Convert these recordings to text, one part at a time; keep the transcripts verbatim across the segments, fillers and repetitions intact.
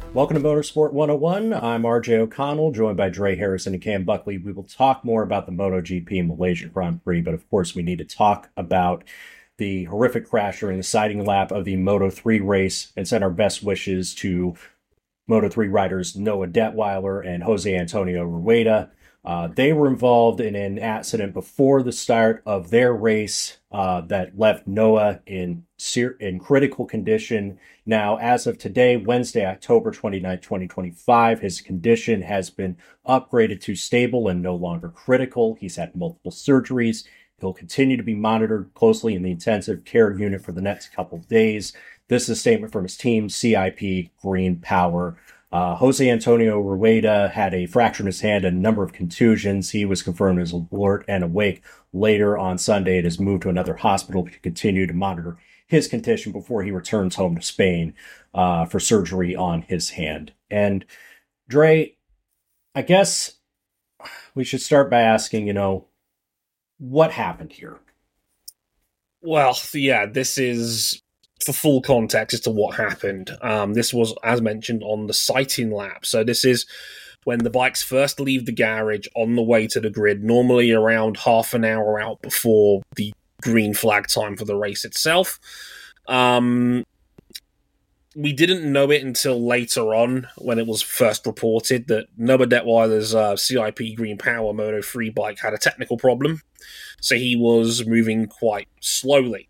Welcome to Motorsport one oh one. I'm R J O'Connell, joined by Dre Harrison and Cam Buckley. We will talk more about the MotoGP Malaysia Grand Prix, but of course we need to talk about the horrific crash during the sighting lap of the Moto three race and send our best wishes to Moto three riders Noah Detweiler and Jose Antonio Rueda. Uh, they were involved in an accident before the start of their race uh, that left Noah in ser- in critical condition. Now, as of today, Wednesday, October twenty-ninth, twenty twenty-five, his condition has been upgraded to stable and no longer critical. He's had multiple surgeries. He'll continue to be monitored closely in the intensive care unit for the next couple of days. This is a statement from his team, C I P Green Power. Uh, Jose Antonio Rueda had a fracture in his hand and a number of contusions. He was confirmed as alert and awake later on Sunday and is moved to another hospital to continue to monitor his condition before he returns home to Spain uh, for surgery on his hand. And Dre, I guess we should start by asking, you know, what happened here? Well, yeah, this is for full context as to what happened. Um, this was, as mentioned, on the sighting lap. So this is when the bikes first leave the garage on the way to the grid, normally around half an hour out before the green flag time for the race itself. Um, we didn't know it until later on when it was first reported that Noah Detweiler's uh, C I P Green Power Moto three bike had a technical problem. So he was moving quite slowly.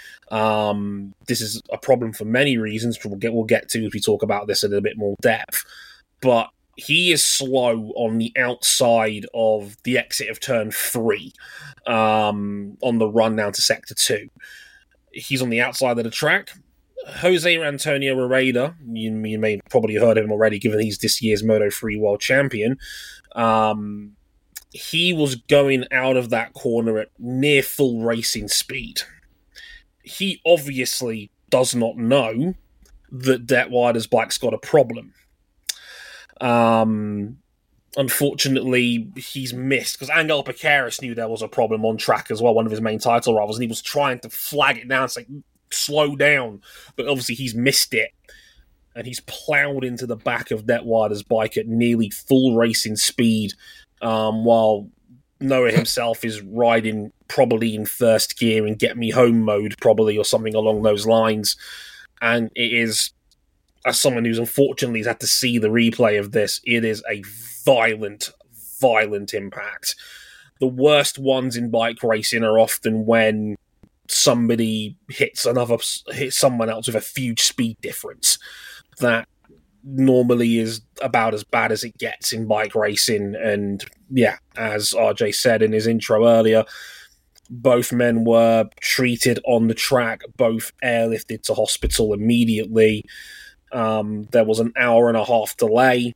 Um, this is a problem for many reasons, which we'll get, we'll get to as we talk about this in a bit more depth. But he is slow on the outside of the exit of turn three, um, on the run down to sector two. He's on the outside of the track. Jose Antonio Rueda, you, you may have probably heard of him already, given he's this year's Moto three world champion. Um, he was going out of that corner at near full racing speed. He obviously does not know that Detweiler's bike's got a problem. Um, unfortunately, he's missed, because Angel Piqueras knew there was a problem on track as well, one of his main title rivals, and he was trying to flag it down, say, slow down, but obviously he's missed it, and he's ploughed into the back of Detweiler's bike at nearly full racing speed, um, while Noah himself is riding probably in first gear in get me home mode, probably, or something along those lines. And it is, as someone who's unfortunately had to see the replay of this, it is a violent, violent impact. The worst ones in bike racing are often when somebody hits another, hits someone else with a huge speed difference. That normally is about as bad as it gets in bike racing. And yeah, as R J said in his intro earlier, both men were treated on the track, both airlifted to hospital immediately. Um, there was an hour and a half delay.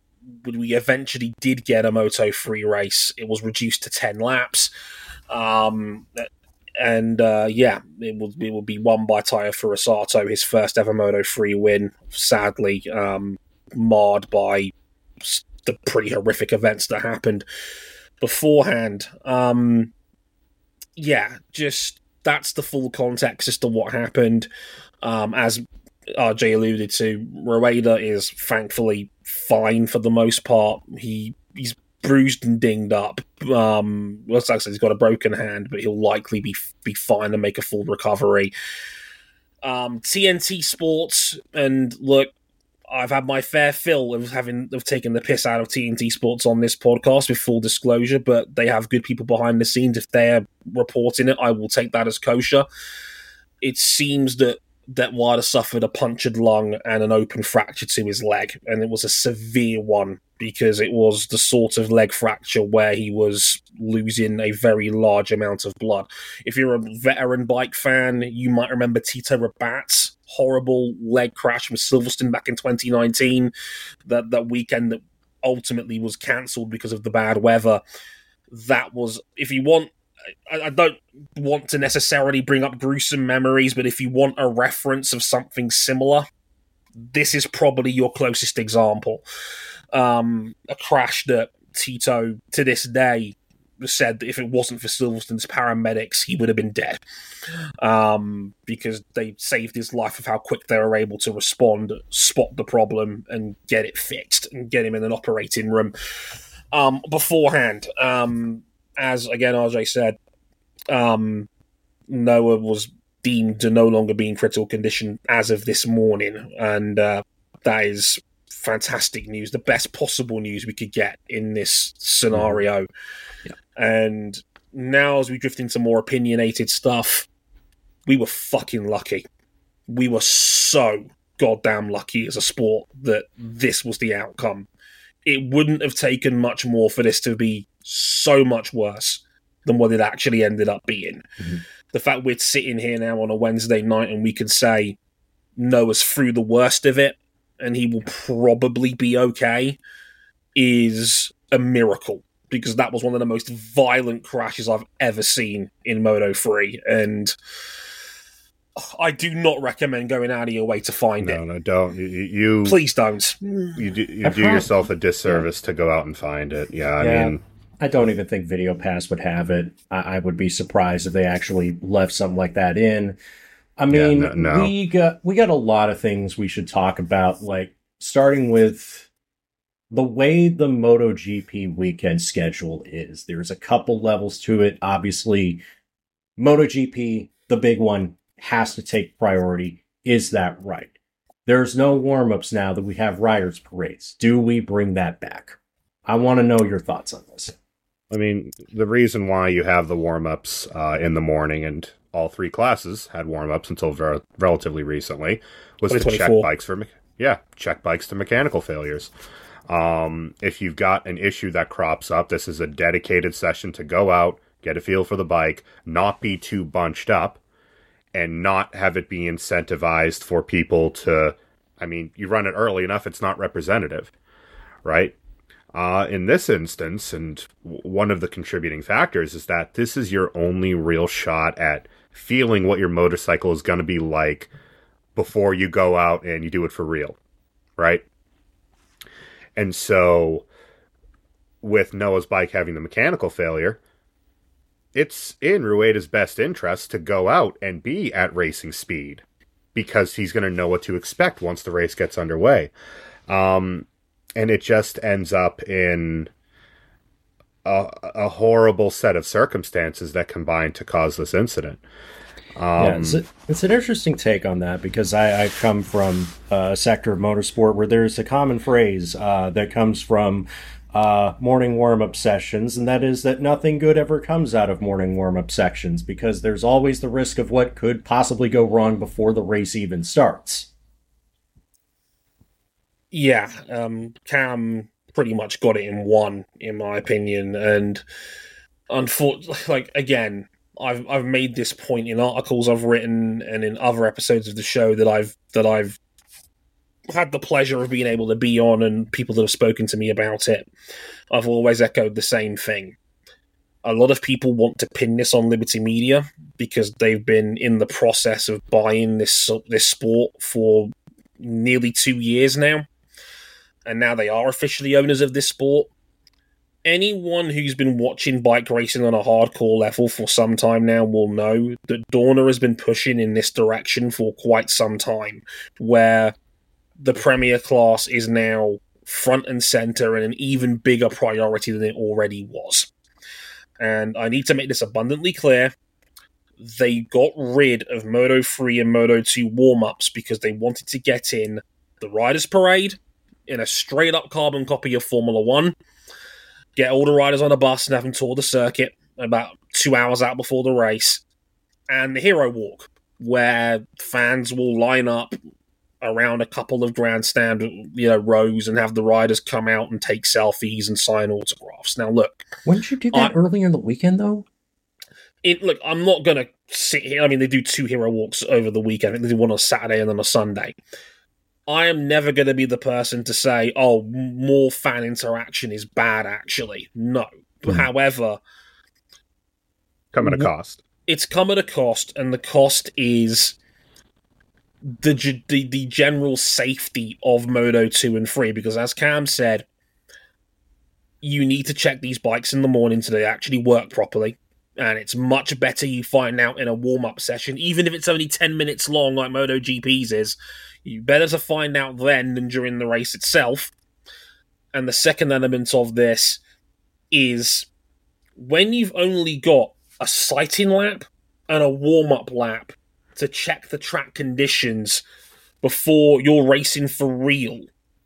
We eventually did get a Moto three race. It was reduced to ten laps. Um, and uh, yeah, it will, it will be won by Tayo Furusato, his first ever Moto three win, sadly um, marred by the pretty horrific events that happened beforehand. Um, yeah, just that's the full context as to what happened. Um, as R J alluded to, Rueda is thankfully fine for the most part. He he's bruised and dinged up. Um, well, like I said, he's got a broken hand, but he'll likely be be fine and make a full recovery. Um, T N T Sports, and look, I've had my fair fill of having of taking the piss out of T N T Sports on this podcast, with full disclosure, but they have good people behind the scenes. If they're reporting it, I will take that as kosher. It seems that Detweiler suffered a punctured lung and an open fracture to his leg, and it was a severe one, because it was the sort of leg fracture where he was losing a very large amount of blood. If you're a veteran bike fan, you might remember Tito Rabat's horrible leg crash with Silverstone back in twenty nineteen, that, that weekend that ultimately was cancelled because of the bad weather. That was, if you want, I don't want to necessarily bring up gruesome memories, but if you want a reference of something similar, this is probably your closest example. Um, a crash that Tito, to this day, said that if it wasn't for Silverstone's paramedics, he would have been dead. Um, because they saved his life of how quick they were able to respond, spot the problem, and get it fixed, and get him in an operating room. Um, beforehand, um, as again R J said, um, Noah was deemed to no longer be in critical condition as of this morning, and uh, that is fantastic news, the best possible news we could get in this scenario. Yeah. And now as we drift into more opinionated stuff, we were fucking lucky. We were so goddamn lucky as a sport that this was the outcome. It wouldn't have taken much more for this to be so much worse than what it actually ended up being. Mm-hmm. The fact we're sitting here now on a Wednesday night and we can say Noah's through the worst of it and he will probably be okay is a miracle, because that was one of the most violent crashes I've ever seen in Moto three, and I do not recommend going out of your way to find no, it. No, no, don't. You, you Please don't. You do, you do yourself a disservice yeah. to go out and find it. Yeah, I yeah. mean... I don't even think VideoPass would have it. I, I would be surprised if they actually left something like that in. I mean, yeah, no, no. we got we got a lot of things we should talk about, like starting with the way the MotoGP weekend schedule is. There's a couple levels to it. Obviously, MotoGP, the big one, has to take priority. Is that right? There's no warm-ups now that we have riders' parades. Do we bring that back? I want to know your thoughts on this. I mean, the reason why you have the warm-ups uh, in the morning, and all three classes had warm-ups until ver- relatively recently, was to check bikes for me- yeah, check bikes to mechanical failures. Um, if you've got an issue that crops up, this is a dedicated session to go out, get a feel for the bike, not be too bunched up, and not have it be incentivized for people to, I mean, you run it early enough, it's not representative, right? Uh, in this instance, and one of the contributing factors is that this is your only real shot at feeling what your motorcycle is going to be like before you go out and you do it for real, right? And so, with Noah's bike having the mechanical failure, it's in Rueda's best interest to go out and be at racing speed, because he's going to know what to expect once the race gets underway. Um... And it just ends up in a, a horrible set of circumstances that combine to cause this incident. Um, yeah, it's, a, it's an interesting take on that, because I, I come from a sector of motorsport where there's a common phrase uh, that comes from uh, morning warm-up sessions, and that is that nothing good ever comes out of morning warm-up sections, because there's always the risk of what could possibly go wrong before the race even starts. Yeah, um, Cam pretty much got it in one, in my opinion, and unfortunately, like again, I've I've made this point in articles I've written and in other episodes of the show that I've that I've had the pleasure of being able to be on, and people that have spoken to me about it. I've always echoed the same thing. A lot of people want to pin this on Liberty Media because they've been in the process of buying this this sport for nearly two years now. And now they are officially owners of this sport. Anyone who's been watching bike racing on a hardcore level for some time now will know that Dorna has been pushing in this direction for quite some time, where the Premier class is now front and center and an even bigger priority than it already was. And I need to make this abundantly clear. They got rid of Moto three and Moto two warm-ups because they wanted to get in the Riders' Parade in a straight-up carbon copy of Formula One, get all the riders on a bus and have them tour the circuit about two hours out before the race, and the Hero Walk, where fans will line up around a couple of grandstand, you know, rows and have the riders come out and take selfies and sign autographs. Now, look... Wouldn't you do that I, earlier in the weekend, though? It, look, I'm not going to sit here... I mean, they do two Hero Walks over the weekend. I think they do one on a Saturday and then a Sunday. I am never going to be the person to say, oh, more fan interaction is bad, actually. No. Mm. However... Come at a cost. It's come at a cost, and the cost is the, the, the general safety of Moto two and three, because as Cam said, you need to check these bikes in the morning so they actually work properly. And it's much better you find out in a warm-up session, even if it's only ten minutes long like MotoGP's is. You better to find out then than during the race itself. And the second element of this is when you've only got a sighting lap and a warm-up lap to check the track conditions before you're racing for real.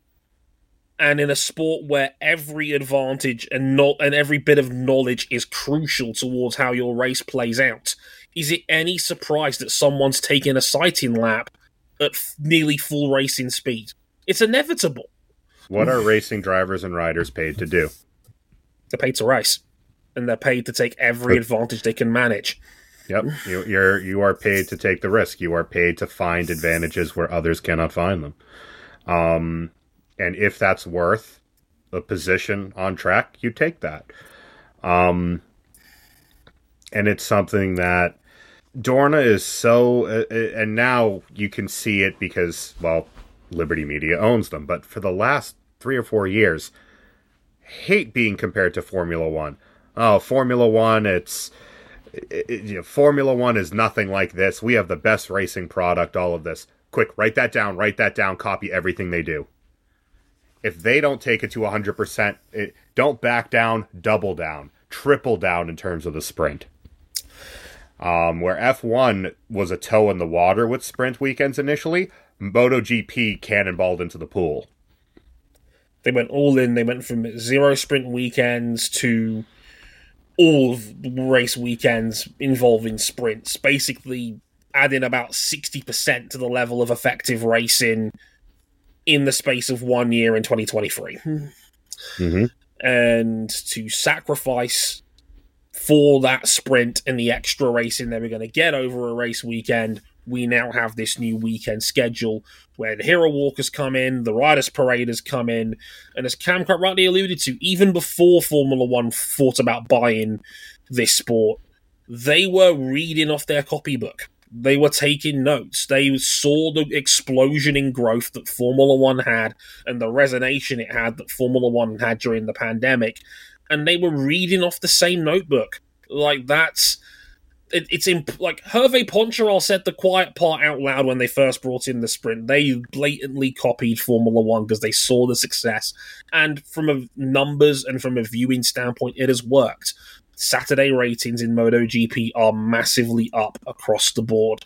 And in a sport where every advantage and not and every bit of knowledge is crucial towards how your race plays out, is it any surprise that someone's taking a sighting lap at f- nearly full racing speed? It's inevitable. What are racing drivers and riders paid to do? They're paid to race, and they're paid to take every advantage they can manage. Yep, you, you're you are paid to take the risk. You are paid to find advantages where others cannot find them. Um, and if that's worth a position on track, you take that. Um, and it's something that Dorna is so, uh, and now you can see it because, well, Liberty Media owns them. But for the last three or four years, hate being compared to Formula One. Oh, Formula One, it's it, it, you know, Formula One is nothing like this. We have the best racing product. All of this. Quick, write that down. Write that down. Copy everything they do. If they don't take it to one hundred percent, it, don't back down. Double down. Triple down in terms of the sprint. Um, where F one was a toe in the water with sprint weekends initially, MotoGP cannonballed into the pool. They went all in. They went from zero sprint weekends to all of race weekends involving sprints, basically adding about sixty percent to the level of effective racing in the space of one year in twenty twenty-three. Mm-hmm. And to sacrifice for that sprint and the extra racing they were going to get over a race weekend, we now have this new weekend schedule where the Hero Walkers come in, the Riders Paraders come in, and as Cam quite rightly alluded to, even before Formula One thought about buying this sport, they were reading off their copybook. They were taking notes. They saw the explosion in growth that Formula One had and the resonation it had that Formula One had during the pandemic, and they were reading off the same notebook. Like, that's... It, it's imp- like Hervé Poncharal said the quiet part out loud when they first brought in the sprint. They blatantly copied Formula One because they saw the success, and from a numbers and from a viewing standpoint, it has worked. Saturday ratings in MotoGP are massively up across the board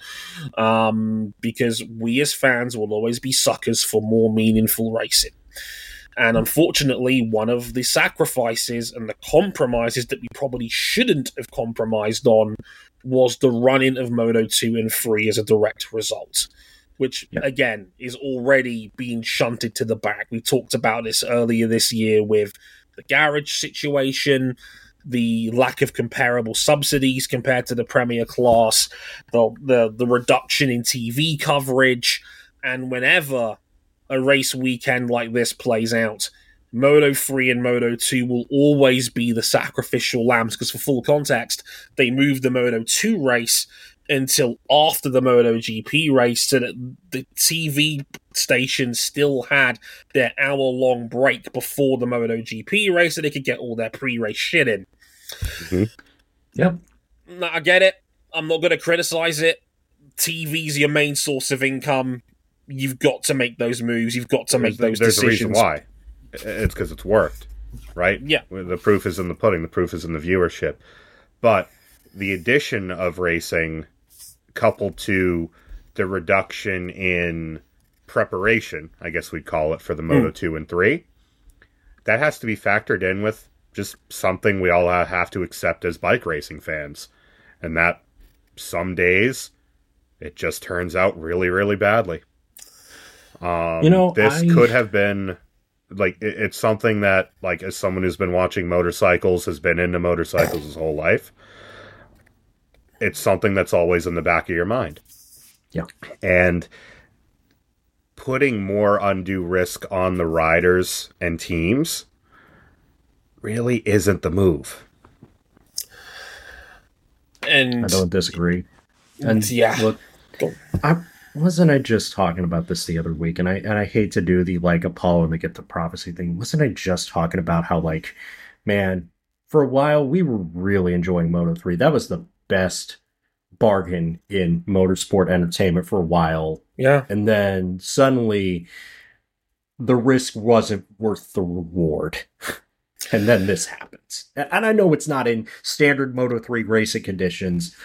um, because we as fans will always be suckers for more meaningful racing. And unfortunately, one of the sacrifices and the compromises that we probably shouldn't have compromised on was the run-in of Moto two and three as a direct result, which, yeah. again, is already being shunted to the back. We talked about this earlier this year with the garage situation, the lack of comparable subsidies compared to the Premier class, the the, the reduction in T V coverage, and whenever a race weekend like this plays out, Moto three and Moto two will always be the sacrificial lambs, because for full context, they moved the Moto two race until after the MotoGP race so that the T V stations still had their hour-long break before the MotoGP race so they could get all their pre-race shit in. Mm-hmm. Yep. Now, I get it. I'm not going to criticize it. T V's your main source of income. You've got to make those moves. You've got to make there's, those there's decisions. There's a reason why. It's because it's worked, right? Yeah. The proof is in the pudding. The proof is in the viewership. But the addition of racing, coupled to the reduction in preparation, I guess we'd call it, for the Moto mm. two and three, that has to be factored in with just something we all have to accept as bike racing fans. And that some days it just turns out really, really badly. Um, you know, this I... could have been, like, it, it's something that, like, as someone who's been watching motorcycles, has been into motorcycles his whole life, it's something that's always in the back of your mind. Yeah. And putting more undue risk on the riders and teams really isn't the move. And I don't disagree. And yeah, look, I wasn't I just talking about this the other week? And I and I hate to do the like Apollo and the Get the Prophecy thing. Wasn't I just talking about how like, man, for a while we were really enjoying Moto three. That was the best bargain in motorsport entertainment for a while. Yeah. And then suddenly the risk wasn't worth the reward. And then this happens. And I know it's not in standard Moto three racing conditions.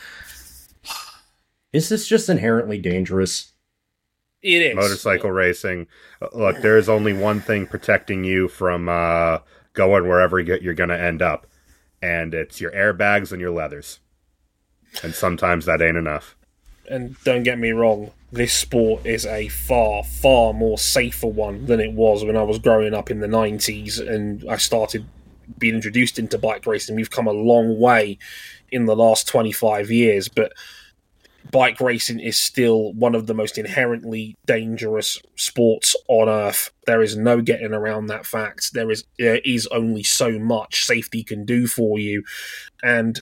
Is this just inherently dangerous? It is. Motorcycle racing. Look, there is only one thing protecting you from uh, going wherever you're going to end up. And it's your airbags and your leathers. And sometimes that ain't enough. And don't get me wrong, this sport is a far, far more safer one than it was when I was growing up in the nineties and I started being introduced into bike racing. We've come a long way in the last twenty-five years, but bike racing is still one of the most inherently dangerous sports on earth. There is no getting around that fact. There is there is only so much safety can do for you. And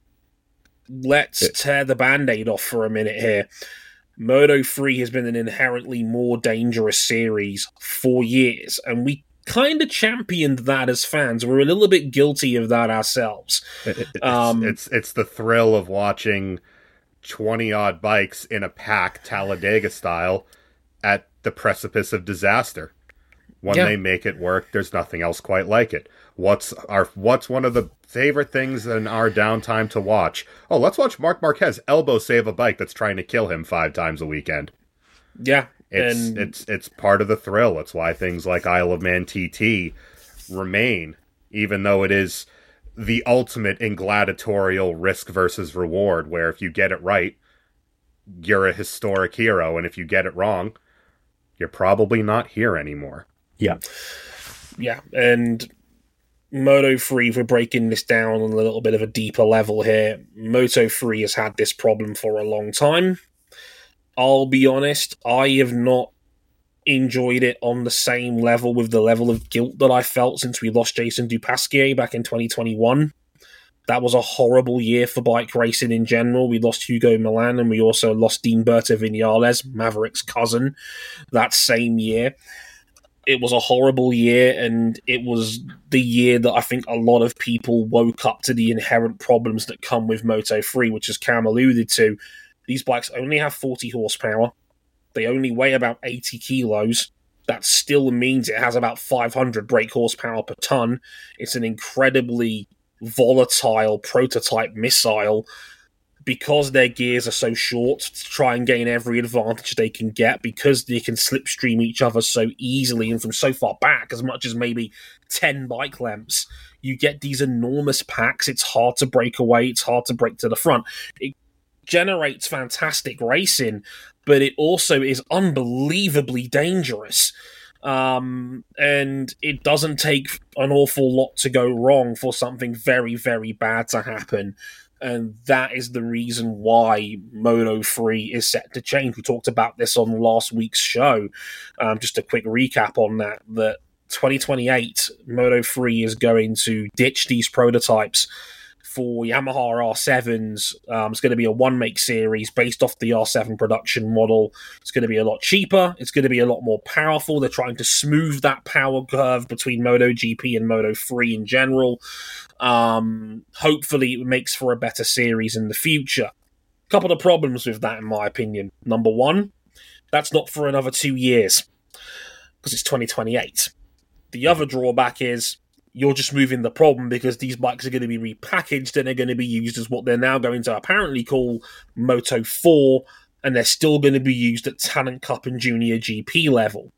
let's tear the Band-Aid off for a minute here. Moto three has been an inherently more dangerous series for years, and we kind of championed that as fans. We're a little bit guilty of that ourselves. It's, um, it's, it's the thrill of watching twenty-odd bikes in a pack, Talladega style, at the precipice of disaster. When yeah. they make it work, there's nothing else quite like it. What's our What's one of the favorite things in our downtime to watch? Oh, let's watch Marc Marquez elbow save a bike that's trying to kill him five times a weekend. Yeah. It's and... it's it's part of the thrill. It's why things like Isle of Man T T remain, even though it is the ultimate in gladiatorial risk versus reward, where if you get it right, you're a historic hero, and if you get it wrong, you're probably not here anymore. Yeah. Yeah, and Moto three, if we're breaking this down on a little bit of a deeper level here, Moto three has had this problem for a long time. I'll be honest, I have not enjoyed it on the same level with the level of guilt that I felt since we lost Jason Dupasquier back in twenty twenty-one. That was a horrible year for bike racing in general. We lost Hugo Milan and we also lost Dinberto Vinales, Maverick's cousin, that same year. It was a horrible year, and it was the year that I think a lot of people woke up to the inherent problems that come with Moto three, which, as Cam alluded to, these bikes only have forty horsepower. They only weigh about eighty kilos. That still means it has about five hundred brake horsepower per ton. It's an incredibly volatile prototype missile. Because their gears are so short, to try and gain every advantage they can get, because they can slipstream each other so easily and from so far back, as much as maybe ten bike lengths, you get these enormous packs. It's hard to break away. It's hard to break to the front. It generates fantastic racing, but it also is unbelievably dangerous. Um, and it doesn't take an awful lot to go wrong for something very, very bad to happen. And that is the reason why Moto three is set to change. We talked about this on last week's show. Um, just a quick recap on that, that twenty twenty-eight, Moto three is going to ditch these prototypes for Yamaha R sevens. Um, it's going to be a one-make series based off the R seven production model. It's going to be a lot cheaper. It's going to be a lot more powerful. They're trying to smooth that power curve between MotoGP and Moto three in general. Um, hopefully it makes for a better series in the future. A couple of problems with that, in my opinion. Number one, that's not for another two years because it's twenty twenty-eight. The other drawback is you're just moving the problem because these bikes are going to be repackaged and they're going to be used as what they're now going to apparently call Moto four, and they're still going to be used at Talent Cup and Junior G P level,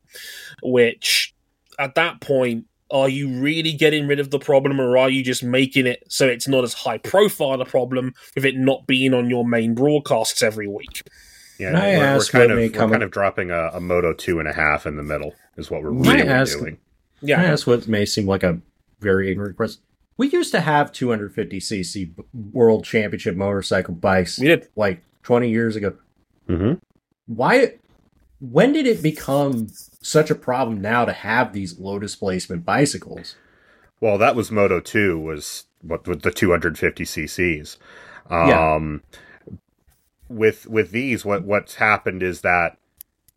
which at that point, are you really getting rid of the problem, or are you just making it so it's not as high profile a problem with it not being on your main broadcasts every week? Yeah, we're, we're, kind, of, we're kind of dropping a, a Moto two and a half in the middle is what we're really ask, doing. Yeah, I ask what may seem like a very ignorant question. We used to have two hundred fifty c c World Championship motorcycle bikes. We did. Like twenty years ago. Mm-hmm. Why? When did it become such a problem now to have these low displacement bicycles? Well, that was Moto two, was what with the two hundred fifty c c's. Um, yeah. With with these, what what's happened is that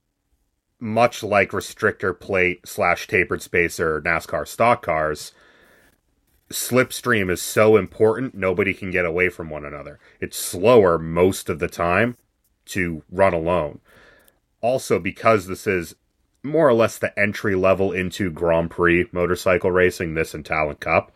much like restrictor plate slash tapered spacer NASCAR stock cars, slipstream is so important, nobody can get away from one another. It's slower most of the time to run alone. Also, because this is more or less the entry level into Grand Prix motorcycle racing, this and Talent Cup,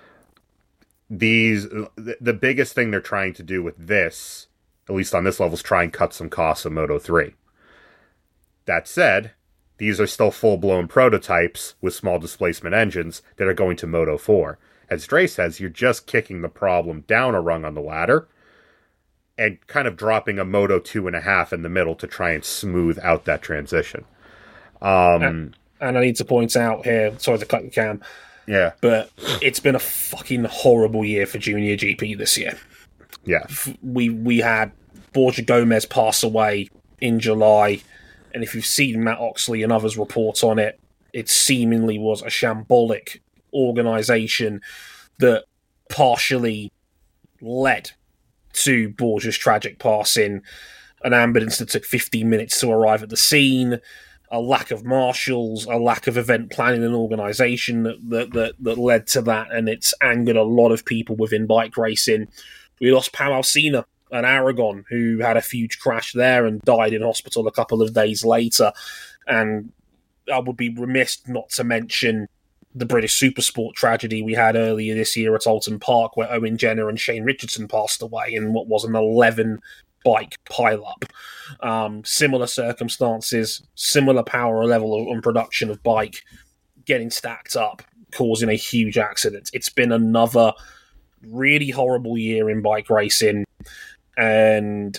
these the biggest thing they're trying to do with this, at least on this level, is try and cut some costs of Moto three. That said, these are still full-blown prototypes with small displacement engines that are going to Moto four. As Dre says, you're just kicking the problem down a rung on the ladder and kind of dropping a Moto two and a half in the middle to try and smooth out that transition. Um, and, and I need to point out here, sorry to cut you, Cam, yeah, but it's been a fucking horrible year for Junior G P this year. Yeah. We we had Borja Gomez pass away in July, and if you've seen Matt Oxley and others report on it, it seemingly was a shambolic organisation that partially led to Borja's tragic passing, an ambulance that took fifteen minutes to arrive at the scene, a lack of marshals, a lack of event planning and organisation that, that, that, that led to that, and it's angered a lot of people within bike racing. We lost Pau Alsina and Aragon, who had a huge crash there and died in hospital a couple of days later. And I would be remiss not to mention the British Supersport tragedy we had earlier this year at Alton Park, where Owen Jenner and Shane Richardson passed away in what was an eleven-bike pile-up. Um, similar circumstances, similar power level and production of bike getting stacked up, causing a huge accident. It's been another really horrible year in bike racing, and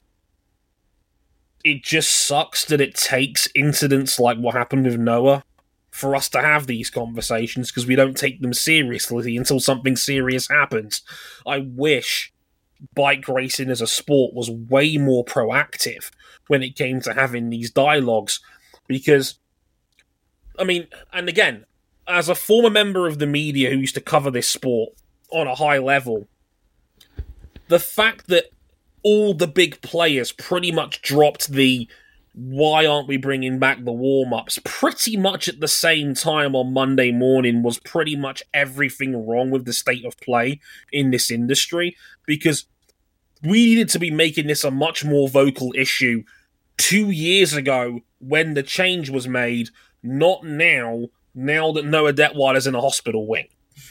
it just sucks that it takes incidents like what happened with Noah for us to have these conversations, because we don't take them seriously until something serious happens. I wish bike racing as a sport was way more proactive when it came to having these dialogues, because, I mean, and again, as a former member of the media who used to cover this sport on a high level, the fact that all the big players pretty much dropped the why aren't we bringing back the warm-ups pretty much at the same time on Monday morning was pretty much everything wrong with the state of play in this industry, because we needed to be making this a much more vocal issue two years ago when the change was made, not now, now that Noah Detweiler's in a hospital wing.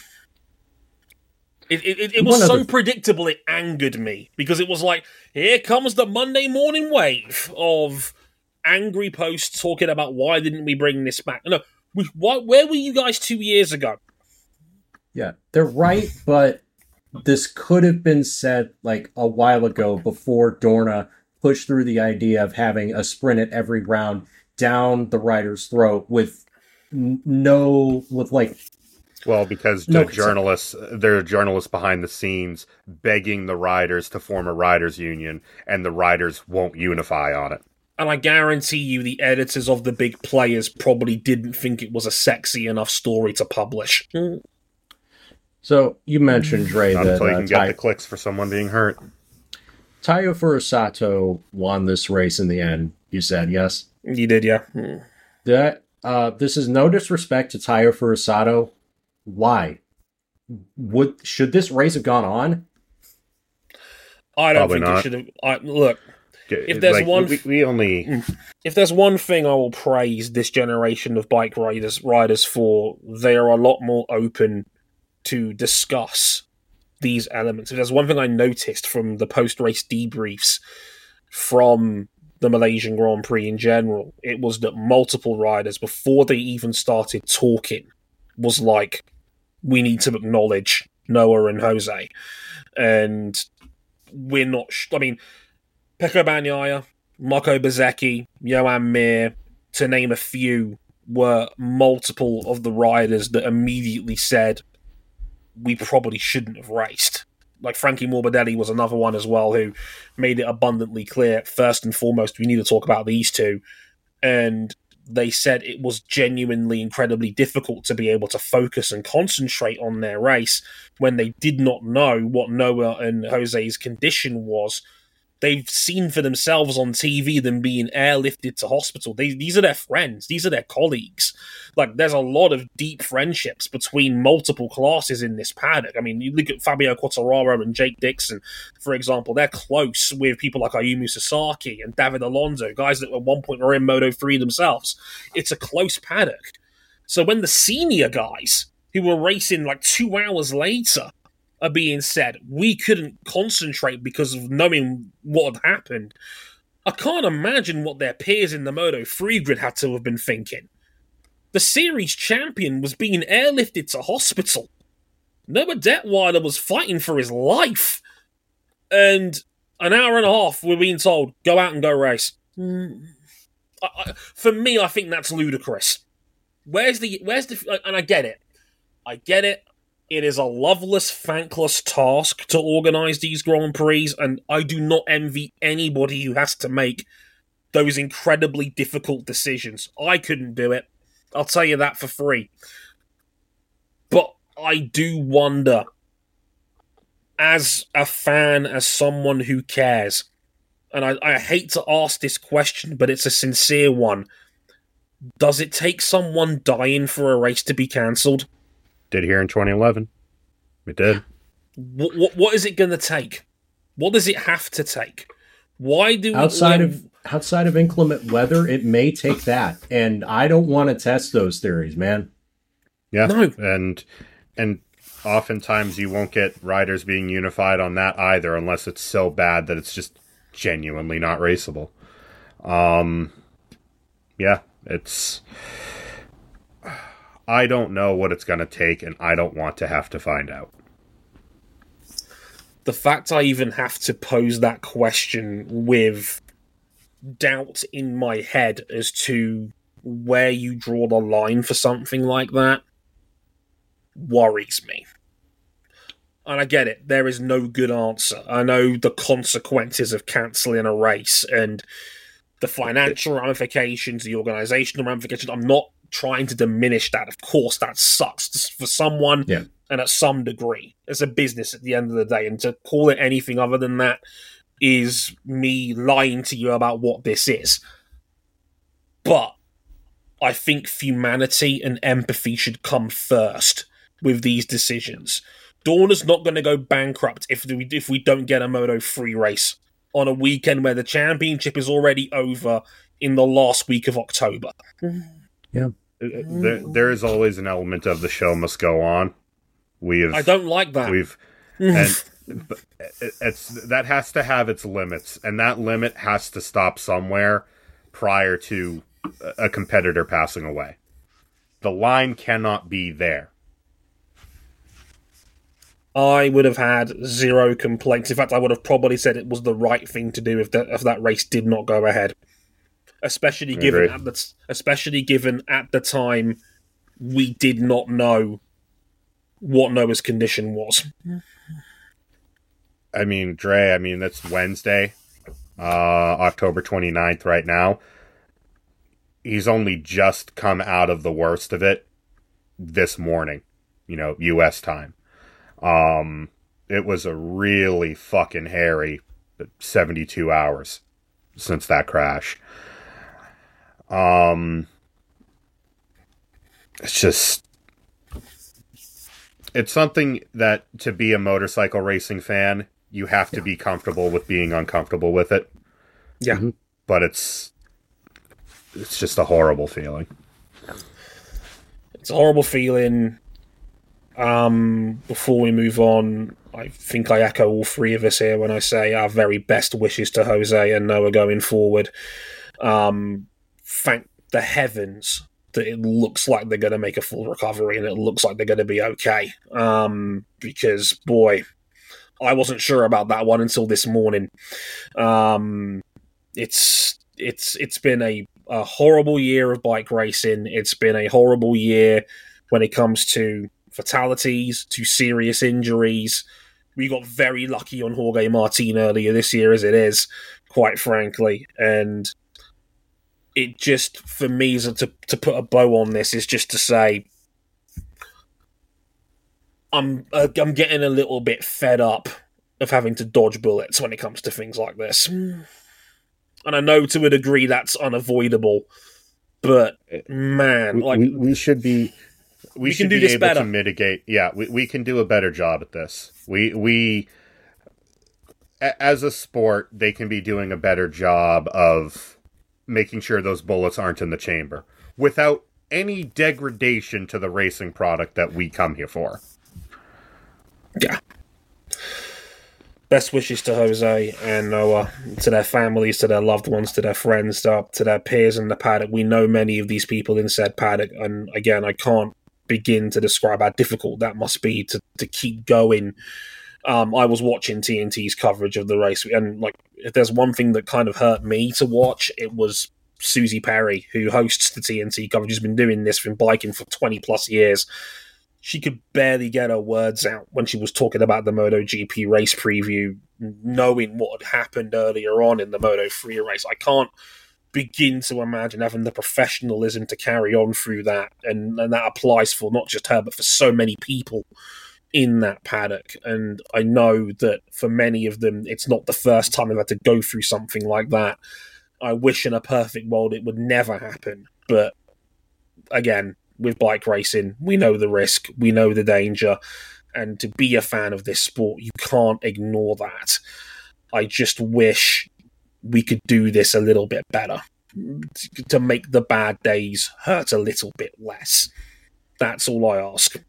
It, it, it was so th- predictable, it angered me, because it was like, here comes the Monday morning wave of angry posts talking about why didn't we bring this back. No, we, why, where were you guys two years ago? Yeah, they're right, but this could have been said like a while ago before Dorna pushed through the idea of having a sprint at every round down the rider's throat with n- no, with like... Well, because no, the journalists, there are journalists behind the scenes begging the riders to form a riders union, and the riders won't unify on it. And I guarantee you the editors of the big players probably didn't think it was a sexy enough story to publish. So, you mentioned, Dre, Not that... until you uh, can get Ty- the clicks for someone being hurt. Tayo Furusato won this race in the end, you said, yes? You did, yeah. That uh, This is no disrespect to Tayo Furusato. Why? Would Should this race have gone on? I don't Probably think not. it should have... I, look... If there's like, one, we, we only if there's one thing I will praise this generation of bike riders riders for, they are a lot more open to discuss these elements. If there's one thing I noticed from the post-race debriefs from the Malaysian Grand Prix in general, it was that multiple riders, before they even started talking, was like, we need to acknowledge Noah and Jose, and we're not. Sh- I mean. Pecco Bagnaia, Marco Bezzecchi, Johan Mir, to name a few, were multiple of the riders that immediately said, we probably shouldn't have raced. Like Frankie Morbidelli was another one as well, who made it abundantly clear, first and foremost, we need to talk about these two. And they said it was genuinely incredibly difficult to be able to focus and concentrate on their race when they did not know what Noah and Jose's condition was They've seen for themselves on T V them being airlifted to hospital. They, these are their friends. These are their colleagues. Like, there's a lot of deep friendships between multiple classes in this paddock. I mean, you look at Fabio Quartararo and Jake Dixon, for example. They're close with people like Ayumu Sasaki and David Alonso, guys that at one point were in Moto three themselves. It's a close paddock. So when the senior guys, who were racing like two hours later, are being said, we couldn't concentrate because of knowing what had happened, I can't imagine what their peers in the Moto three grid had to have been thinking. The series champion was being airlifted to hospital. Noah Detweiler was fighting for his life. And an hour and a half, we're being told, go out and go race. Mm. I, I, for me, I think that's ludicrous. Where's the... Where's the? And I get it. I get it. It is a loveless, thankless task to organise these Grand Prix, and I do not envy anybody who has to make those incredibly difficult decisions. I couldn't do it. I'll tell you that for free. But I do wonder, as a fan, as someone who cares, and I, I hate to ask this question, but it's a sincere one, does it take someone dying for a race to be cancelled? Did here in twenty eleven. It did. What, what, what is it going to take? What does it have to take? Why do outside we, of outside of inclement weather, it may take that, and I don't want to test those theories, man. Yeah, no, and and oftentimes you won't get riders being unified on that either, unless it's so bad that it's just genuinely not raceable. Um, yeah, it's. I don't know what it's going to take, and I don't want to have to find out. The fact I even have to pose that question with doubt in my head as to where you draw the line for something like that worries me. And I get it, there is no good answer. I know the consequences of cancelling a race and the financial ramifications, the organisational ramifications. I'm not trying to diminish that. Of course, that sucks for someone, yeah. And at some degree. It's a business at the end of the day, and to call it anything other than that is me lying to you about what this is. But I think humanity and empathy should come first with these decisions. Dorna's not going to go bankrupt if we, if we don't get a Moto three race on a weekend where the championship is already over in the last week of October. Yeah. There, there is always an element of the show must go on. We've, I don't like that. We've and it's that has to have its limits, and that limit has to stop somewhere prior to a competitor passing away. The line cannot be there. I would have had zero complaints. In fact, I would have probably said it was the right thing to do if that if that race did not go ahead. Especially given at the especially given at the time we did not know what Noah's condition was. I mean, Dre, I mean, that's Wednesday, uh, October twenty-ninth right now. He's only just come out of the worst of it this morning, you know, U S time. Um, it was a really fucking hairy seventy-two hours since that crash. Um, it's just, it's something that to be a motorcycle racing fan, you have to be comfortable with being uncomfortable with it. Yeah. Mm-hmm. But it's, it's just a horrible feeling. It's a horrible feeling. Um, before we move on, I think I echo all three of us here when I say our very best wishes to Jose and Noah going forward. Um, thank the heavens that it looks like they're going to make a full recovery and it looks like they're going to be okay. Um, because, boy, I wasn't sure about that one until this morning. Um, it's it's it's been a, a horrible year of bike racing. It's been a horrible year when it comes to fatalities, to serious injuries. We got very lucky on Jorge Martin earlier this year as it is, quite frankly. And it just, for me, is to, to put a bow on this, is just to say I'm uh, I'm getting a little bit fed up of having to dodge bullets when it comes to things like this. And I know to a degree that's unavoidable, but man, we, like we, we should be, we, we should can do be this able better. to mitigate. Yeah, we we can do a better job at this. We we as a sport, they can be doing a better job of making sure those bullets aren't in the chamber without any degradation to the racing product that we come here for. Yeah. Best wishes to Jose and Noah, to their families, to their loved ones, to their friends, to, to their peers in the paddock. We know many of these people in said paddock, and again, I can't begin to describe how difficult that must be to, to keep going. Um, I was watching T N T's coverage of the race, and like, if there's one thing that kind of hurt me to watch, it was Susie Perry, who hosts the T N T coverage, has been doing this from biking for twenty plus years. She could barely get her words out when she was talking about the MotoGP race preview, knowing what had happened earlier on in the Moto three race. I can't begin to imagine having the professionalism to carry on through that, and, and that applies for not just her, but for so many people in that paddock. And I know that for many of them, it's not the first time they've had to go through something like that. I wish in a perfect world it would never happen, but again, with bike racing, we know the risk, we know the danger, and to be a fan of this sport, you can't ignore that. I just wish we could do this a little bit better to make the bad days hurt a little bit less. That's all I ask.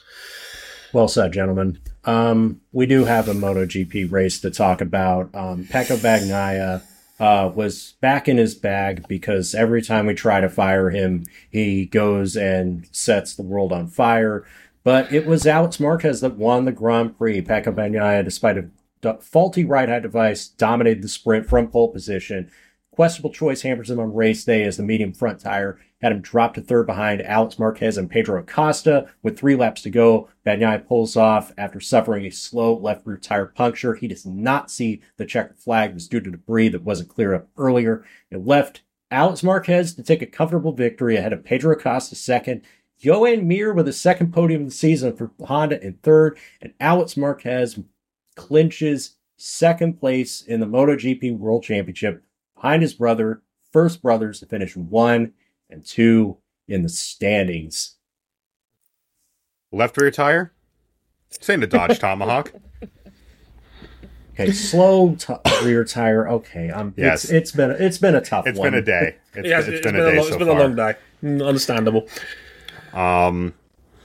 Well said, gentlemen. Um, we do have a MotoGP race to talk about. Um, Pecco Bagnaia Uh, was back in his bag because every time we try to fire him, he goes and sets the world on fire. But it was Alex Marquez that won the Grand Prix. Pecco Bagnaia, despite a faulty ride-height device, dominated the sprint from pole position. Questionable choice hampers him on race day as the medium front tire had him drop to third behind Alex Marquez and Pedro Acosta. With three laps to go, Bagnaia pulls off after suffering a slow left rear tire puncture. He does not see the checkered flag was due to debris that wasn't cleared up earlier. It left Alex Marquez to take a comfortable victory ahead of Pedro Acosta second, Joan Mir with a second podium of the season for Honda in third, and Alex Marquez clinches second place in the MotoGP World Championship behind his brother, first brothers to finish one and two in the standings. Left rear tire? This ain't a Dodge Tomahawk. Okay, slow t- rear tire. Okay, um, yes. it's, it's been it's been a tough it's one. It's been a day. It's, yeah, it's, it's, it's been, been a day. A long, so it's been far. a long day. Mm, understandable. Um,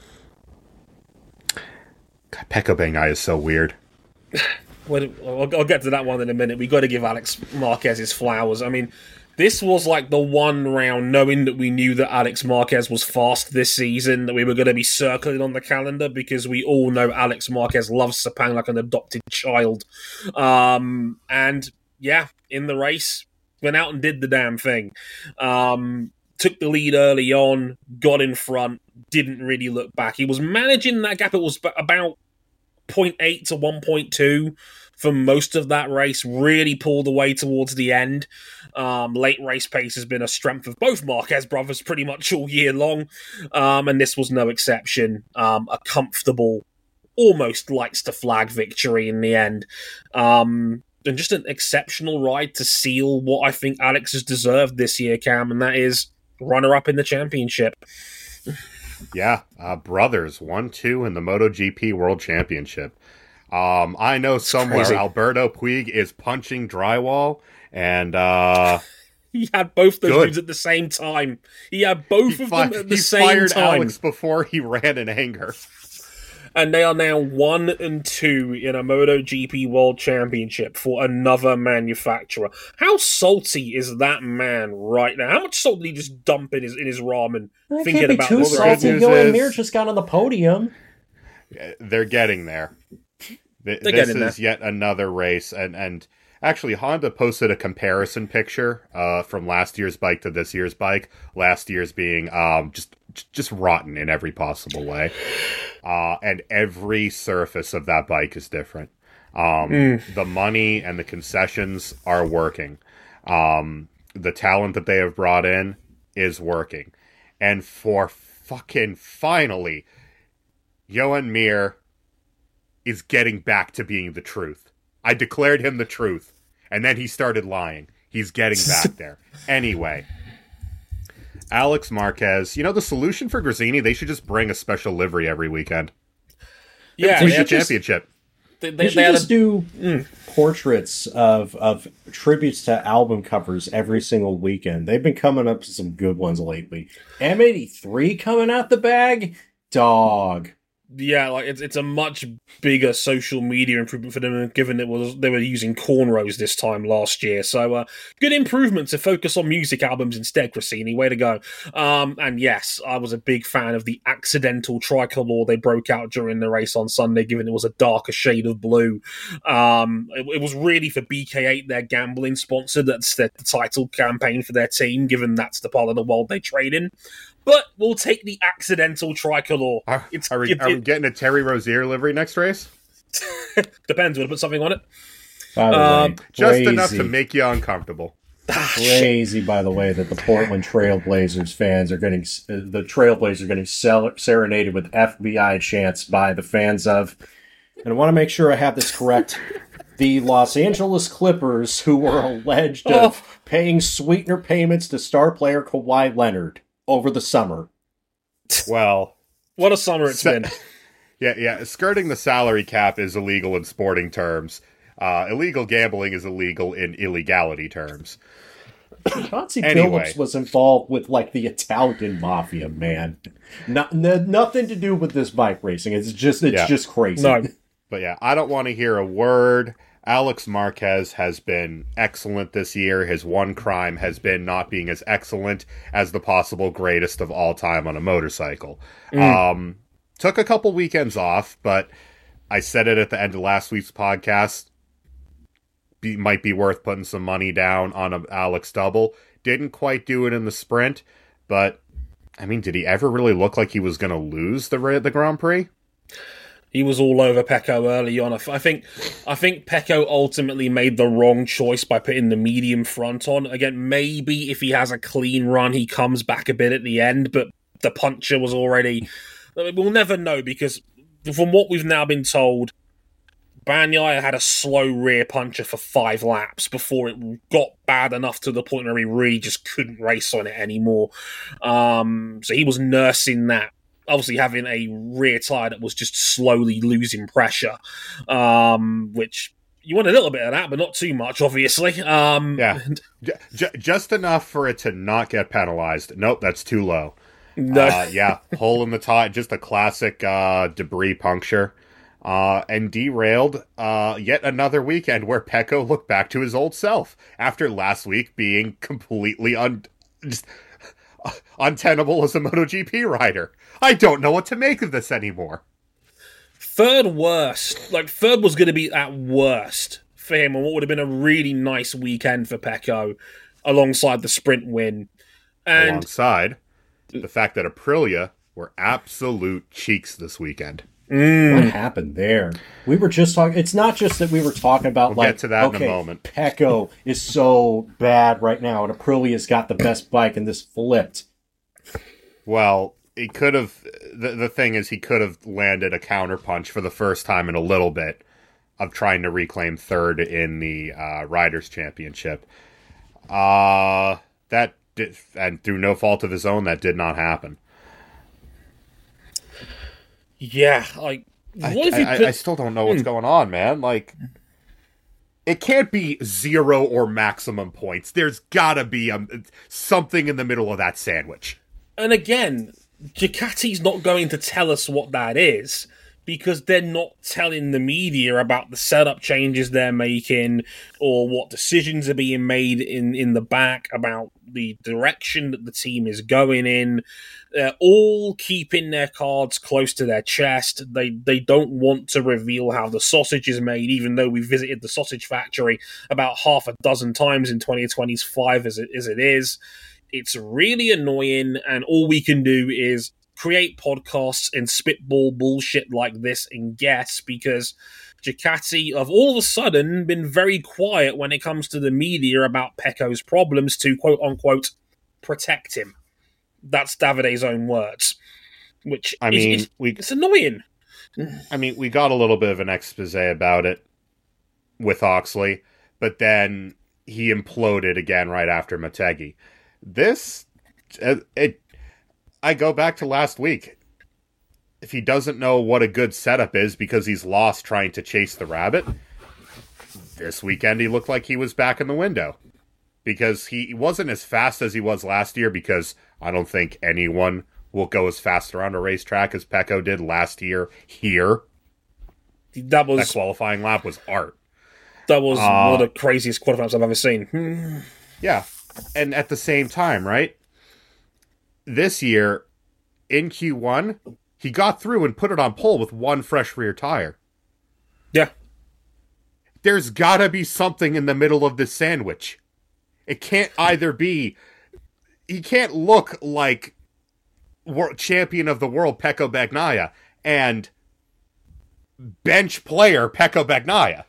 God, Pecco Bagnaia is so weird. Well, I'll, I'll get to that one in a minute. We got to give Alex Marquez his flowers. I mean, this was like the one round, knowing that we knew that Alex Marquez was fast this season, that we were going to be circling on the calendar, because we all know Alex Marquez loves Sepang like an adopted child. Um, and yeah, in the race, went out and did the damn thing. Um, took the lead early on, got in front, didn't really look back. He was managing that gap. It was about zero point eight to one point two for most of that race, really pulled away towards the end. Um, late race pace has been a strength of both Marquez brothers pretty much all year long, um, and this was no exception. Um, a comfortable, almost lights to flag victory in the end. Um, and just an exceptional ride to seal what I think Alex has deserved this year, Cam, and that is runner-up in the championship. Yeah, uh, brothers, one two in the MotoGP World Championship. Um, I know somewhere crazy. Alberto Puig is punching drywall, and uh, he had both those good. dudes at the same time. He had both he of fi- them at the he same fired time. Alex before he ran in anger. And they are now one and two in a MotoGP World Championship for another manufacturer. How salty is that man right now? How much salt did he just dump in his in his ramen? I thinking can't be about too this salty. news Joan is- Mir just got on the podium. They're getting there. Th- They're this getting is there. yet another race, and and actually Honda posted a comparison picture uh, from last year's bike to this year's bike. Last year's being um, just just rotten in every possible way, uh, and every surface of that bike is different. Um, Mm. The money and the concessions are working. Um, the talent that they have brought in is working, and for fucking finally, Joan Mir is getting back to being the truth. I declared him the truth. And then he started lying. He's getting back there. Anyway. Alex Marquez. You know, the solution for Grazzini, they should just bring a special livery every weekend. Yeah. It's a championship. They, they, they should just a, do mm. portraits of, of tributes to album covers every single weekend. They've been coming up with some good ones lately. M eighty-three coming out the bag? Dog. Yeah, like it's it's a much bigger social media improvement for them, given it was they were using cornrows this time last year. So uh, good improvement to focus on music albums instead, Grazzini. Way to go! Um, and yes, I was a big fan of the accidental tricolor they broke out during the race on Sunday, given it was a darker shade of blue. Um, it, it was really for B K eight, their gambling sponsor. That's the title campaign for their team, given that's the part of the world they trade in. But we'll take the accidental tricolor. Are, it's, are, we, it, are we it, getting a Terry Rozier livery next race? Depends. We'll put something on it. By the um, way, just crazy, enough to make you uncomfortable. Crazy, by the way, that the Portland Trailblazers fans are getting the Trailblazers are getting serenaded with F B I chants by the fans of, and I want to make sure I have this correct. The Los Angeles Clippers, who were alleged oh. of paying sweetener payments to star player Kawhi Leonard over the summer. Well, what a summer it's been. Yeah, yeah. Skirting the salary cap is illegal in sporting terms. Uh, illegal gambling is illegal in illegality terms. Chauncey Anyway. Billups was involved with, like, the Italian mafia, man. Not, n- nothing to do with this bike racing. It's just, it's Yeah. just crazy. No. But yeah, I don't want to hear a word. Alex Marquez has been excellent this year. His one crime has been not being as excellent as the possible greatest of all time on a motorcycle. Mm. Um, took a couple weekends off, but I said it at the end of last week's podcast. Be, might be worth putting some money down on an Alex double. Didn't quite do it in the sprint, but I mean, did he ever really look like he was going to lose the the Grand Prix? He was all over Pecco early on. I think I think Pecco ultimately made the wrong choice by putting the medium front on. Again, maybe if he has a clean run, he comes back a bit at the end, but the puncher was already... We'll never know, because from what we've now been told, Bagnaia had a slow rear puncher for five laps before it got bad enough to the point where he really just couldn't race on it anymore. Um, so he was nursing that. Obviously having a rear tyre that was just slowly losing pressure, um, which you want a little bit of that, but not too much, obviously. Um, yeah, j- j- just enough for it to not get penalized. Nope, that's too low. No. Uh, yeah, hole in the tyre, just a classic uh, debris puncture. Uh, and derailed uh, yet another weekend where Pecco looked back to his old self after last week being completely un- just untenable as a MotoGP rider. I don't know what to make of this anymore. Third worst. Like, third was going to be at worst for him on what would have been a really nice weekend for Pecco alongside the sprint win. And alongside the fact that Aprilia were absolute cheeks this weekend. Mm. What happened there? We were just talking... It's not just that we were talking about, we'll like, get to that okay, in a moment. Pecco is so bad right now, and Aprilia's got the best bike, and this flipped. Well, he could have... The, the thing is, he could have landed a counterpunch for the first time in a little bit of trying to reclaim third in the uh, Riders' Championship. Uh, that did... And through no fault of his own, that did not happen. Yeah, like... I, what if you I, put... I still don't know what's going on, man. Like... It can't be zero or maximum points. There's gotta be a, something in the middle of that sandwich. And again, Ducati's not going to tell us what that is, because they're not telling the media about the setup changes they're making or what decisions are being made in, in the back about the direction that the team is going in. They're all keeping their cards close to their chest. They they don't want to reveal how the sausage is made, even though we visited the sausage factory about half a dozen times in twenty twenty-five as it, as it is. It's really annoying, and all we can do is create podcasts and spitball bullshit like this and guess, because Ducati have all of a sudden been very quiet when it comes to the media about Pecco's problems to quote-unquote protect him. That's Davide's own words, which I is, mean, is, we, it's annoying. I mean, we got a little bit of an expose about it with Oxley, but then he imploded again right after Motegi. This, it, it, I go back to last week. If he doesn't know what a good setup is because he's lost trying to chase the rabbit, this weekend he looked like he was back in the window. Because he wasn't as fast as he was last year, because I don't think anyone will go as fast around a racetrack as Pecco did last year here. That was that qualifying lap was art. That was uh, one of the craziest qualifying laps I've ever seen. Yeah. And at the same time, right? This year, in Q one, he got through and put it on pole with one fresh rear tire. Yeah. There's gotta be something in the middle of this sandwich. It can't either be... He can't look like world champion of the world Pecco Bagnaia and bench player Pecco Bagnaia.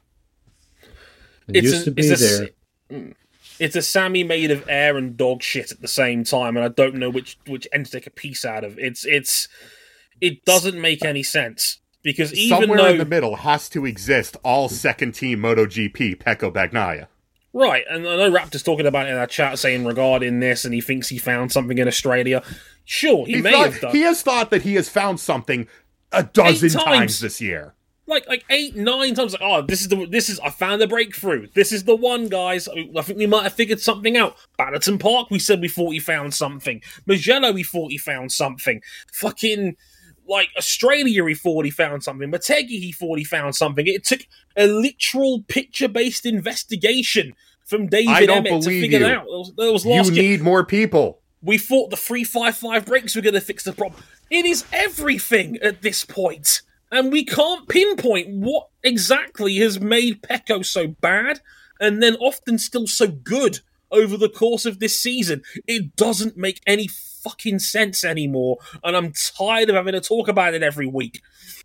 It it's used a, to be it's there. A, it's a Sammy made of air and dog shit at the same time, and I don't know which which end to take a piece out of. It's it's it doesn't make any sense because even somewhere though in the middle has to exist all second team MotoGP Pecco Bagnaia. Right, and I know Raptor's talking about it in our chat saying regarding this, and he thinks he found something in Australia. Sure, he He's may not, have done. He has thought that he has found something a dozen times. times this year. Like like eight, nine times. Like, oh, this is the this is I found the breakthrough. This is the one, guys. I think we might have figured something out. Batterton Park, we said we thought he found something. Mugello, we thought he found something. Fucking like Australia, he thought he found something. Motegi, he thought he found something. It took a literal picture-based investigation from David Emmett to figure you. it out. That was, that was last you year. need more people. We thought the three five five brakes were going to fix the problem. It is everything at this point. And we can't pinpoint what exactly has made Pecco so bad and then often still so good over the course of this season. It doesn't make any fucking sense anymore, and I'm tired of having to talk about it every week.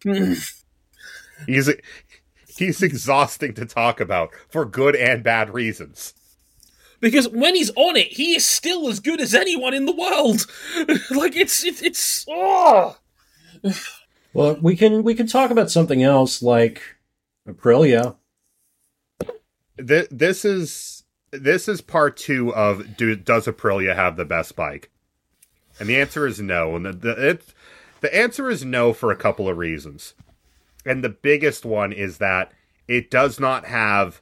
he's he's exhausting to talk about for good and bad reasons. Because when he's on it, he is still as good as anyone in the world. like it's it, it's oh. Well, we can we can talk about something else like Aprilia. This, this is this is part two of do, does Aprilia have the best bike? And the answer is no. And the the, it, the answer is no for a couple of reasons. And the biggest one is that it does not have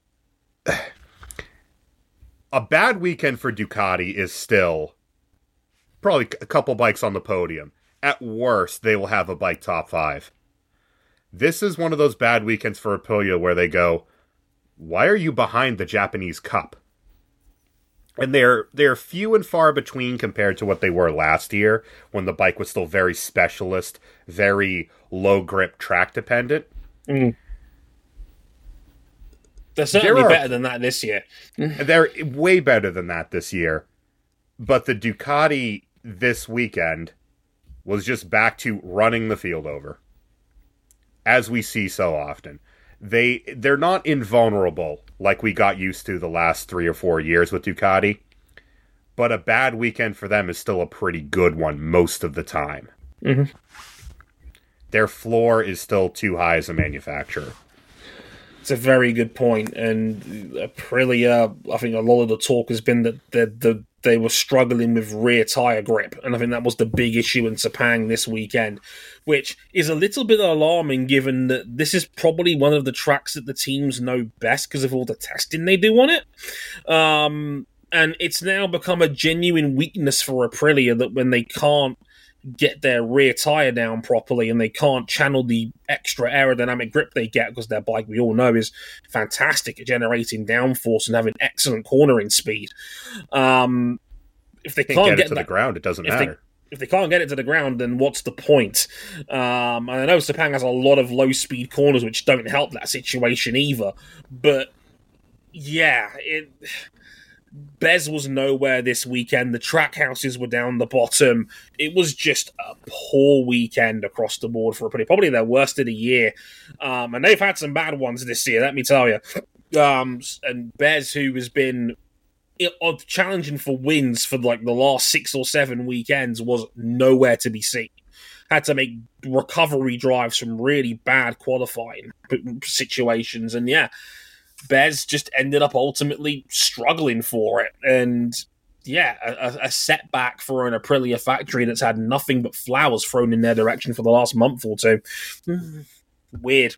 a bad weekend for Ducati is still probably a couple bikes on the podium. At worst, they will have a bike top five. This is one of those bad weekends for Aprilia where they go, why are you behind the Japanese Cup? And they're they're few and far between compared to what they were last year, when the bike was still very specialist, very low grip, track dependent. Mm. They're certainly are, better than that this year. They're way better than that this year. But the Ducati this weekend was just back to running the field over, as we see so often. They, they're not invulnerable like we got used to the last three or four years with Ducati, but a bad weekend for them is still a pretty good one most of the time. Mm-hmm. Their floor is still too high as a manufacturer. It's a very good point, and Aprilia, I think a lot of the talk has been that the, the they were struggling with rear tyre grip, and I think that was the big issue in Sepang this weekend, which is a little bit alarming given that this is probably one of the tracks that the teams know best because of all the testing they do on it. Um, and it's now become a genuine weakness for Aprilia that when they can't get their rear tyre down properly and they can't channel the extra aerodynamic grip they get, because their bike, we all know, is fantastic at generating downforce and having excellent cornering speed. Um, if they Can't can't get, get it to that, the ground, it doesn't if matter. They, if they can't get it to the ground, then what's the point? Um, and I know Sepang has a lot of low-speed corners, which don't help that situation either. But, yeah, it... Bez was nowhere this weekend. The track houses were down the bottom. It was just a poor weekend across the board for Aprilia. Probably their worst of the year. Um, and they've had some bad ones this year, let me tell you. Um, and Bez, who has been challenging for wins for like the last six or seven weekends, was nowhere to be seen. Had to make recovery drives from really bad qualifying situations. And yeah, Bez just ended up ultimately struggling for it. And yeah, a, a setback for an Aprilia factory that's had nothing but flowers thrown in their direction for the last month or two. Weird.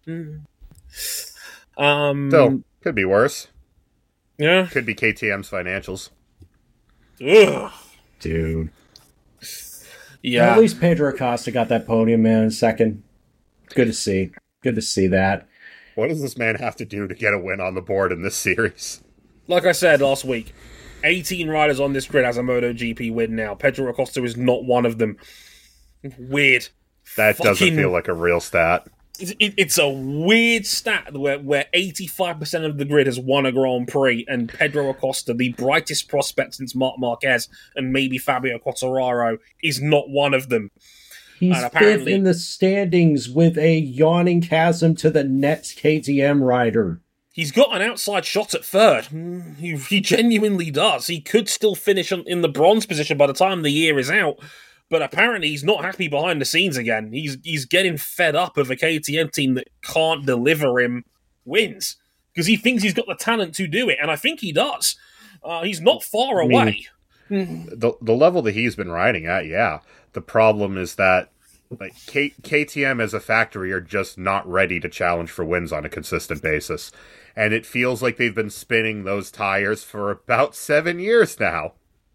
Um, Still, could be worse. Yeah. Could be K T M's financials. Ugh. Dude. Yeah. Well, at least Pedro Acosta got that podium, man, second. Good to see. Good to see that. What does this man have to do to get a win on the board in this series? Like I said last week, eighteen riders on this grid has a MotoGP win now. Pedro Acosta is not one of them. Weird. That Fucking, doesn't feel like a real stat. It, it, it's a weird stat where, where eighty-five percent of the grid has won a Grand Prix, and Pedro Acosta, the brightest prospect since Marc Marquez and maybe Fabio Quartararo, is not one of them. He's fifth in the standings with a yawning chasm to the next K T M rider. He's got an outside shot at third. He, he genuinely does. He could still finish in the bronze position by the time the year is out, but apparently he's not happy behind the scenes again. He's he's getting fed up of a K T M team that can't deliver him wins because he thinks he's got the talent to do it, and I think he does. Uh, he's not far I mean, away. The the level that he's been riding at, yeah. The problem is that like K- KTM as a factory are just not ready to challenge for wins on a consistent basis. And it feels like they've been spinning those tires for about seven years now.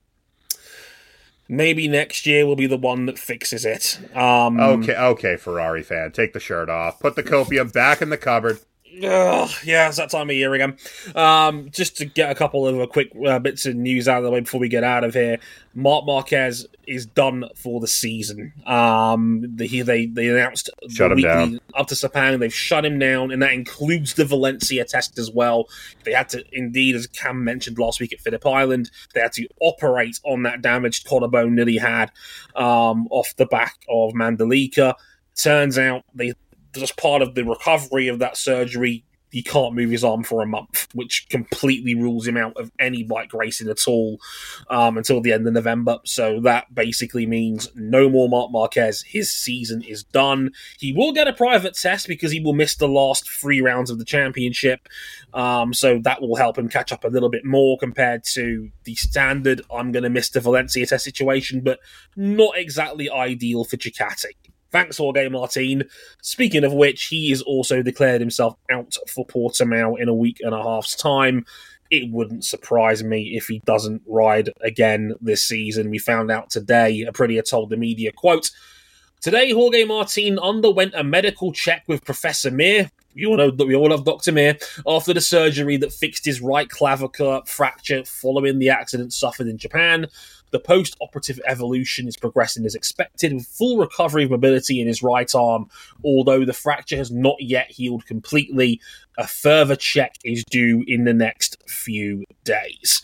Maybe next year will be the one that fixes it. Um, okay, okay, Ferrari fan. Take the shirt off. Put the copium back in the cupboard. Ugh, yeah, it's that time of year again. Um, just to get a couple of uh, quick uh, bits of news out of the way before we get out of here. Marc Marquez is done for the season. Um, the, he, they they announced shut the him down up to Sepang. They've shut him down, and that includes the Valencia test as well. They had to, indeed, as Cam mentioned last week at Phillip Island, they had to operate on that damaged collarbone that he had um, off the back of Mandalika. Turns out they. Just part of the recovery of that surgery, he can't move his arm for a month, which completely rules him out of any bike racing at all um, until the end of November. So that basically means no more Marc Marquez. His season is done. He will get a private test because he will miss the last three rounds of the championship. Um, so that will help him catch up a little bit more compared to the standard I'm going to miss the Valencia test situation, but not exactly ideal for Ducati. Thanks, Jorge Martin. Speaking of which, he has also declared himself out for Portimao in a week and a half's time. It wouldn't surprise me if he doesn't ride again this season. We found out today, Aprilia told the media, quote, "Today, Jorge Martin underwent a medical check with Professor Mir." You all know that we all love Doctor Mir. After the surgery that fixed his right clavicle fracture following the accident suffered in Japan. The post-operative evolution is progressing as expected, with full recovery of mobility in his right arm, although the fracture has not yet healed completely. A further check is due in the next few days.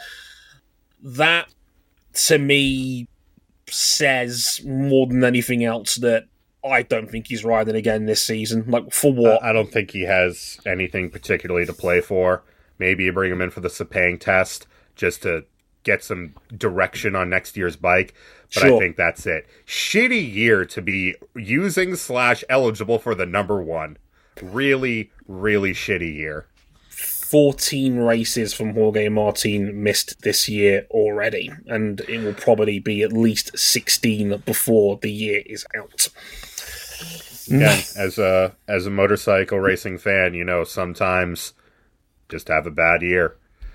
That, to me, says more than anything else that I don't think he's riding again this season. Like, for what? I don't think he has anything particularly to play for. Maybe you bring him in for the Sepang test just to get some direction on next year's bike, but sure. I think that's it. Shitty year to be using slash eligible for the number one. Really, really shitty year. fourteen races from Jorge Martin missed this year already, and it will probably be at least sixteen before the year is out. Yeah, as a as a motorcycle racing fan, you know, sometimes just have a bad year.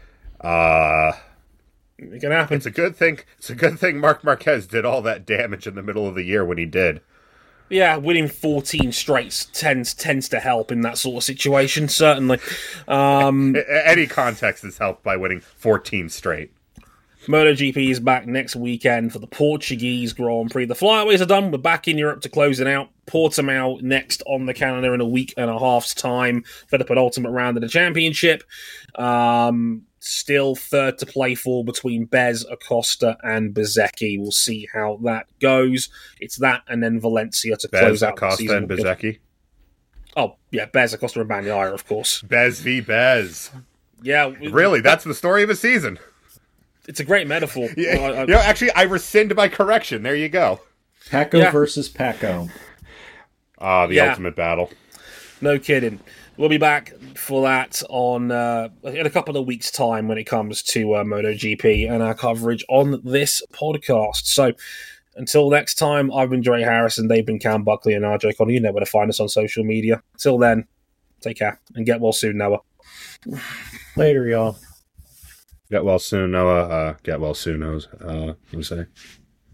Uh It can happen. It's a good thing. It's a good thing Marc Marquez did all that damage in the middle of the year when he did. Yeah, winning fourteen straights tends tends to help in that sort of situation, certainly. Um, Any context is helped by winning fourteen straight. MotoGP is back next weekend for the Portuguese Grand Prix. The flyaways are done. We're back in Europe to close it out. Portimao next on the calendar in a week and a half's time for the penultimate round of the championship. Um... Still third to play for between Bez, Acosta, and Bezzecchi. We'll see how that goes. It's that and then Valencia to Bez, close out Acosta, the season. and Bezzecchi? Oh, yeah, Bez, Acosta, and Bagnaia, of course. Bez v. Bez. Yeah. Really, that's the story of a season. It's a great metaphor. Yeah, I, I, you know, actually, I rescind my correction. There you go. Paco yeah. versus Paco. Ah, uh, the yeah. ultimate battle. No kidding. We'll be back for that on uh, in a couple of weeks' time when it comes to uh, MotoGP and our coverage on this podcast. So until next time, I've been Dre Harrison, they've been Cam Buckley and R J Connor. You know where to find us on social media. Till then, take care and get well soon, Noah. Later, y'all. Get well soon, Noah. Uh, get well soon, Noah. Uh, what do you say?